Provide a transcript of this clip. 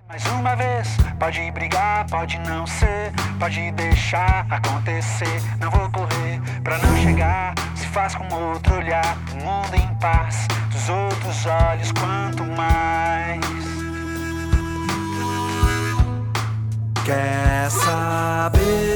Mais uma vez, pode brigar, pode não ser, pode deixar acontecer. Não vou correr pra não chegar, se faz com outro olhar. O mundo em paz, dos outros olhos, quanto mais. Quer saber?